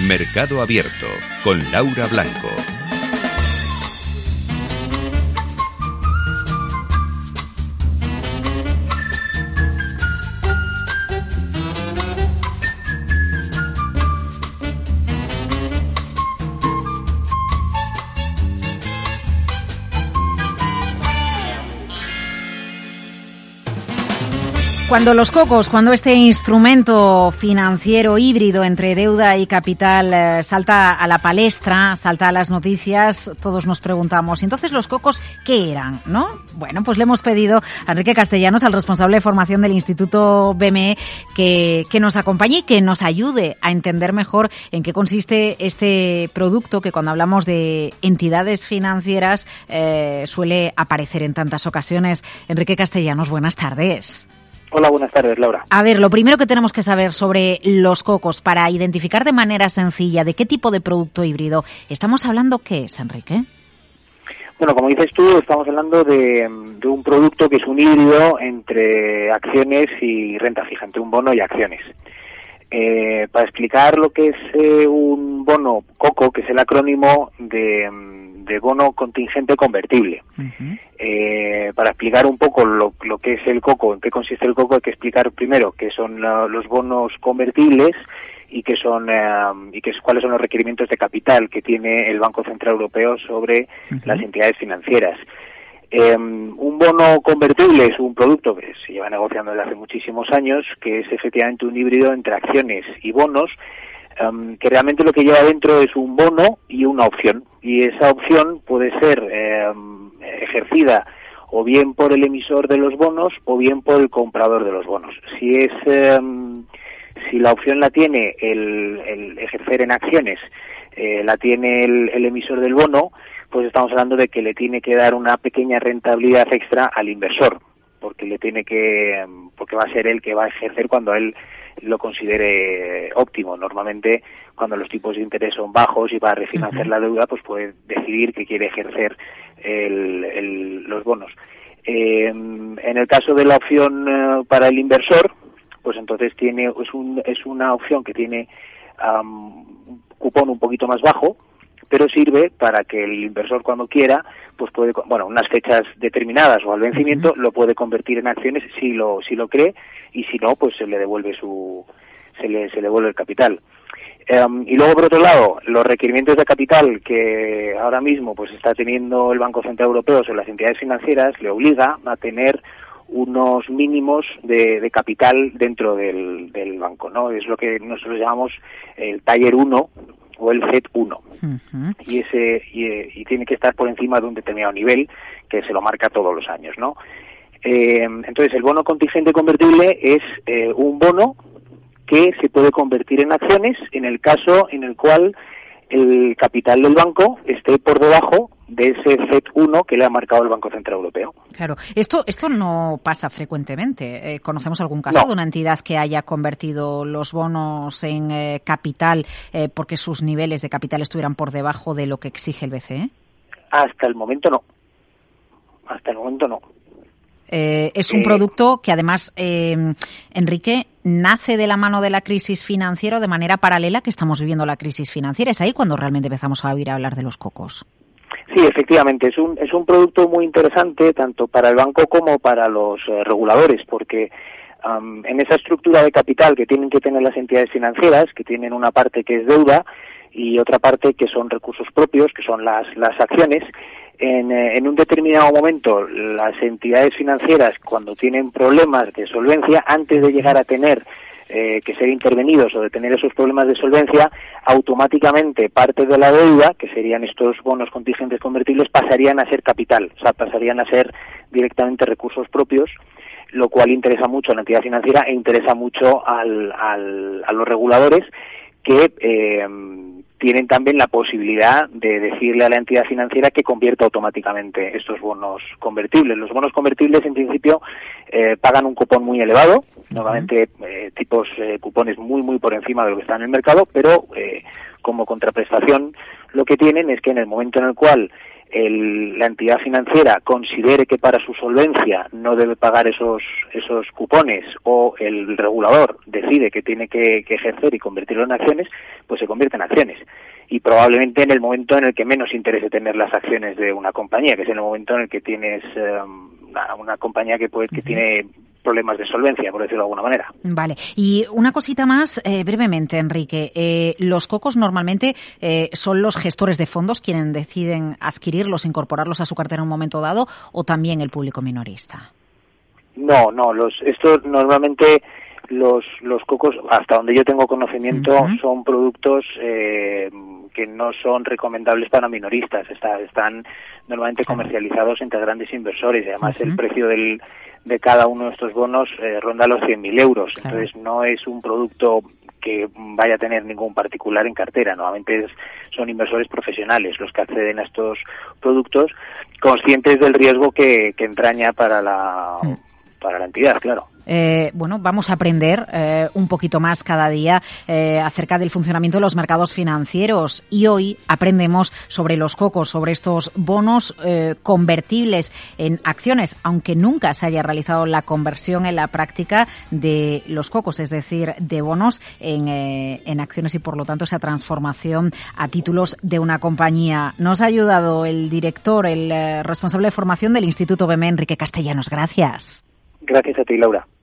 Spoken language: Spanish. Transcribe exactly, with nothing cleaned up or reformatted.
Mercado Abierto con Laura Blanco. Cuando los cocos, cuando este instrumento financiero híbrido entre deuda y capital eh, salta a la palestra, salta a las noticias, todos nos preguntamos, entonces los cocos, ¿qué eran? ¿No? Bueno, pues le hemos pedido a Enrique Castellanos, al responsable de formación del Instituto B M E, que, que nos acompañe y que nos ayude a entender mejor en qué consiste este producto que cuando hablamos de entidades financieras eh, suele aparecer en tantas ocasiones. Enrique Castellanos, buenas tardes. Hola, buenas tardes, Laura. A ver, lo primero que tenemos que saber sobre los cocos, para identificar de manera sencilla de qué tipo de producto híbrido estamos hablando, ¿qué es, Enrique? Bueno, como dices tú, estamos hablando de, de un producto que es un híbrido entre acciones y renta fija, entre un bono y acciones. Eh, para explicar lo que es eh, un bono COCO, que es el acrónimo de, de bono contingente convertible. Uh-huh. Eh, para explicar un poco lo, lo que es el COCO, en qué consiste el COCO, hay que explicar primero qué son uh, los bonos convertibles y qué son uh, y qué es, cuáles son los requerimientos de capital que tiene el Banco Central Europeo sobre uh-huh. las entidades financieras. Eh, un bono convertible es un producto que se lleva negociando desde hace muchísimos años, que es efectivamente un híbrido entre acciones y bonos, um, que realmente lo que lleva dentro es un bono y una opción, y esa opción puede ser eh, ejercida o bien por el emisor de los bonos o bien por el comprador de los bonos. Si es eh, si la opción la tiene el, el ejercer en acciones, eh, la tiene el, el emisor del bono, pues estamos hablando de que le tiene que dar una pequeña rentabilidad extra al inversor, porque le tiene que, porque va a ser él que va a ejercer cuando él lo considere óptimo. Normalmente, cuando los tipos de interés son bajos y va a refinanciar uh-huh. la deuda, pues puede decidir que quiere ejercer el, el, los bonos. Eh, en el caso de la opción uh, para el inversor, pues entonces tiene es, un, es una opción que tiene um, un cupón un poquito más bajo, pero sirve para que el inversor cuando quiera, pues puede, bueno, unas fechas determinadas o al vencimiento, uh-huh. lo puede convertir en acciones si lo si lo cree, y si no, pues se le devuelve su se le se le devuelve el capital. Um, y luego, por otro lado, los requerimientos de capital que ahora mismo pues está teniendo el Banco Central Europeo sobre las entidades financieras le obliga a tener unos mínimos de, de capital dentro del, del banco, ¿no? Es lo que nosotros llamamos el Tier uno o el C E T uno. Uh-huh. Y ese y, y tiene que estar por encima de un determinado nivel que se lo marca todos los años, ¿no? Eh, entonces, el bono contingente convertible es eh, un bono que se puede convertir en acciones en el caso en el cual el capital del banco esté por debajo de ese C E T uno que le ha marcado el Banco Central Europeo. Claro, esto esto no pasa frecuentemente. Eh, ¿Conocemos algún caso no. de una entidad que haya convertido los bonos en eh, capital eh, porque sus niveles de capital estuvieran por debajo de lo que exige el B C E? Hasta el momento no. Hasta el momento no. Eh, es un eh, producto que además, eh, Enrique, nace de la mano de la crisis financiera o de manera paralela que estamos viviendo la crisis financiera. Es ahí cuando realmente empezamos a oír hablar de los cocos. Sí, efectivamente, es un es un producto muy interesante tanto para el banco como para los eh, reguladores, porque um, en esa estructura de capital que tienen que tener las entidades financieras, que tienen una parte que es deuda y otra parte que son recursos propios, que son las las acciones, en, eh, en un determinado momento las entidades financieras, cuando tienen problemas de solvencia, antes de llegar a tener Eh, que ser intervenidos o de tener esos problemas de solvencia, automáticamente parte de la deuda, que serían estos bonos contingentes convertibles, pasarían a ser capital, o sea, pasarían a ser directamente recursos propios, lo cual interesa mucho a la entidad financiera e interesa mucho al, al, a los reguladores, que eh, tienen también la posibilidad de decirle a la entidad financiera que convierta automáticamente estos bonos convertibles. Los bonos convertibles, en principio, eh, pagan un cupón muy elevado, normalmente eh, tipos eh, cupones muy, muy por encima de lo que está en el mercado, pero eh, como contraprestación, lo que tienen es que en el momento en el cual el, la entidad financiera considere que para su solvencia no debe pagar esos esos cupones, o el regulador decide que tiene que, que ejercer y convertirlo en acciones, pues se convierte en acciones. Y probablemente en el momento en el que menos interese tener las acciones de una compañía, que es en el momento en el que tienes um, una compañía que puede que uh-huh. tiene problemas de solvencia, por decirlo de alguna manera. Vale. Y una cosita más, eh, brevemente, Enrique. Eh, los cocos normalmente eh, son los gestores de fondos quienes deciden adquirirlos, incorporarlos a su cartera en un momento dado, o también el público minorista. No, no. Los estos normalmente los los cocos, hasta donde yo tengo conocimiento, uh-huh. son productos eh, que no son recomendables para minoristas. Está, están normalmente claro. comercializados entre grandes inversores, y además uh-huh. el precio del de cada uno de estos bonos eh, ronda los cien mil euros. Claro. Entonces no es un producto que vaya a tener ningún particular en cartera. Normalmente es, son inversores profesionales los que acceden a estos productos, conscientes del riesgo que, que entraña para la, uh-huh. para la entidad, claro. Eh, bueno, vamos a aprender eh, un poquito más cada día eh, acerca del funcionamiento de los mercados financieros, y hoy aprendemos sobre los cocos, sobre estos bonos eh, convertibles en acciones, aunque nunca se haya realizado la conversión en la práctica de los cocos, es decir, de bonos en, eh, en acciones, y por lo tanto esa transformación a títulos de una compañía. Nos ha ayudado el director, el eh, responsable de formación del Instituto B M E, Enrique Castellanos. Gracias. Gracias a ti, Laura.